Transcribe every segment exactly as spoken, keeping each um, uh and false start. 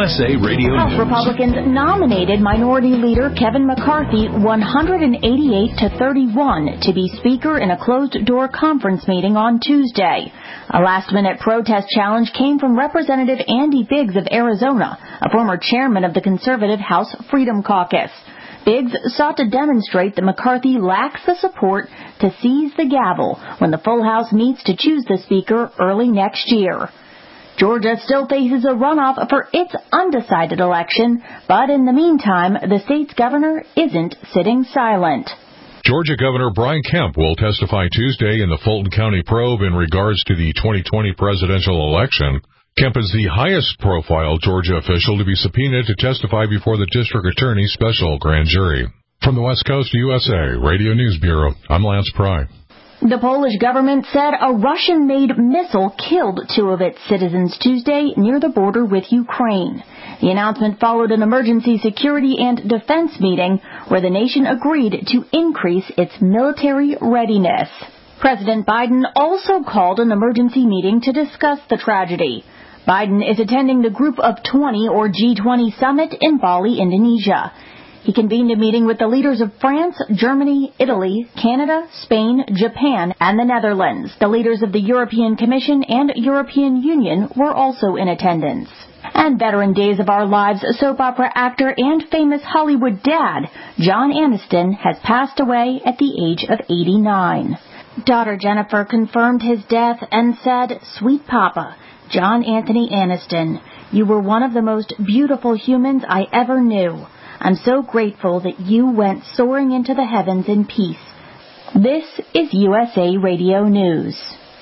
S A Radio House News. Republicans nominated Minority Leader Kevin McCarthy one hundred eighty-eight to thirty-one to be Speaker in a closed-door conference meeting on Tuesday. A last-minute protest challenge came from Representative Andy Biggs of Arizona, a former chairman of the conservative House Freedom Caucus. Biggs sought to demonstrate that McCarthy lacks the support to seize the gavel when the full House meets to choose the Speaker early next year. Georgia still faces a runoff for its undecided election, but in the meantime, the state's governor isn't sitting silent. Georgia Governor Brian Kemp will testify Tuesday in the Fulton County probe in regards to the twenty twenty presidential election. Kemp is the highest-profile Georgia official to be subpoenaed to testify before the district attorney's special grand jury. From the West Coast U S A Radio News Bureau, I'm Lance Pry. The Polish government said a Russian-made missile killed two of its citizens Tuesday near the border with Ukraine. The announcement followed an emergency security and defense meeting where the nation agreed to increase its military readiness. President Biden also called an emergency meeting to discuss the tragedy. Biden is attending the Group of twenty or G twenty summit in Bali, Indonesia. He convened a meeting with the leaders of France, Germany, Italy, Canada, Spain, Japan, and the Netherlands. The leaders of the European Commission and European Union were also in attendance. And veteran Days of Our Lives soap opera actor and famous Hollywood dad, John Aniston, has passed away at the age of eighty-nine. Daughter Jennifer confirmed his death and said, "Sweet Papa, John Anthony Aniston, you were one of the most beautiful humans I ever knew. I'm so grateful that you went soaring into the heavens in peace." This is U S A Radio News.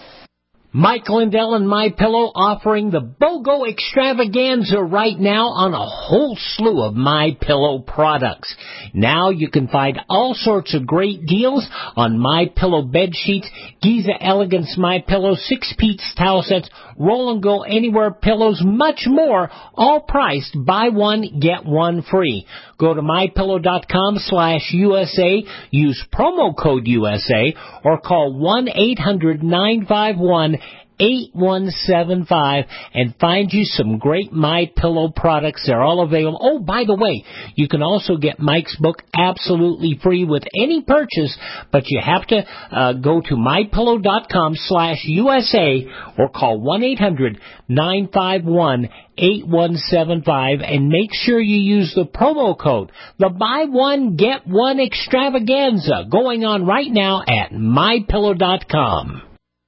Mike Lindell and MyPillow offering the BOGO extravaganza right now on a whole slew of MyPillow products. Now you can find all sorts of great deals on MyPillow bed sheets, Giza Elegance MyPillow, six-piece towel sets, Roll and Go Anywhere pillows, much more, all priced buy one, get one free. Go to MyPillow.com slash USA, use promo code U S A, or call one eight hundred nine five one eight one seven five and find you some great MyPillow products. They're all available. Oh, by the way, you can also get Mike's book absolutely free with any purchase, but you have to uh, go to MyPillow.com slash USA or call one eight hundred nine five one eight one seven five and make sure you use the promo code, the buy one, get one extravaganza, going on right now at My Pillow dot com.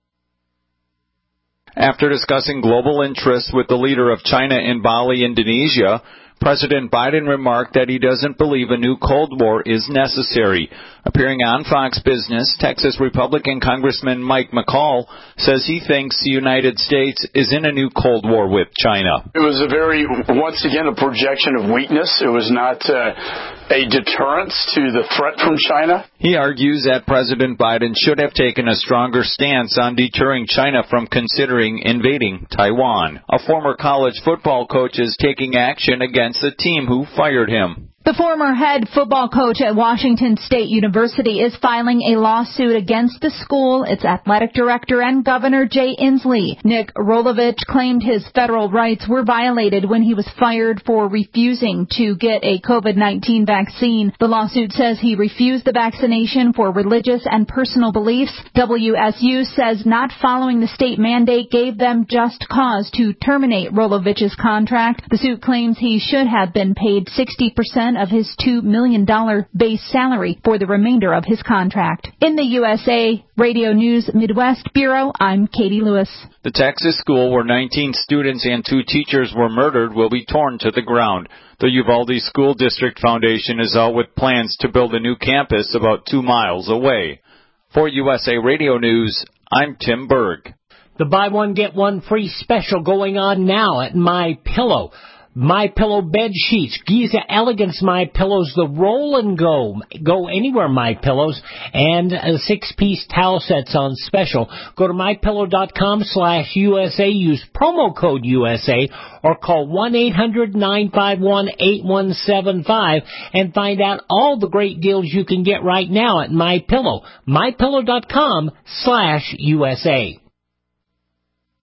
After discussing global interests with the leader of China in Bali, Indonesia, President Biden remarked that he doesn't believe a new Cold War is necessary. Appearing on Fox Business, Texas Republican Congressman Mike McCall says he thinks the United States is in a new Cold War with China. It was a very, once again, a projection of weakness. It was not uh, a deterrence to the threat from China. He argues that President Biden should have taken a stronger stance on deterring China from considering invading Taiwan. A former college football coach is taking action against the team who fired him. The former head football coach at Washington State University is filing a lawsuit against the school, its athletic director, and Governor Jay Inslee. Nick Rolovich claimed his federal rights were violated when he was fired for refusing to get a COVID nineteen vaccine. The lawsuit says he refused the vaccination for religious and personal beliefs. W S U says not following the state mandate gave them just cause to terminate Rolovich's contract. The suit claims he should have been paid sixty percent of his two million dollars base salary for the remainder of his contract. In the U S A Radio News Midwest Bureau, I'm Katie Lewis. The Texas school where nineteen students and two teachers were murdered will be torn to the ground. The Uvalde School District Foundation is out with plans to build a new campus about two miles away. For U S A Radio News, I'm Tim Berg. The buy one, get one free special going on now at MyPillow. MyPillow bed sheets, Giza Elegance MyPillows, the Roll and Go, Go Anywhere MyPillows, and uh, six-piece towel sets on special. Go to MyPillow.com slash USA, use promo code U S A, or call one eight hundred nine five one eight one seven five and find out all the great deals you can get right now at MyPillow. MyPillow.com slash USA.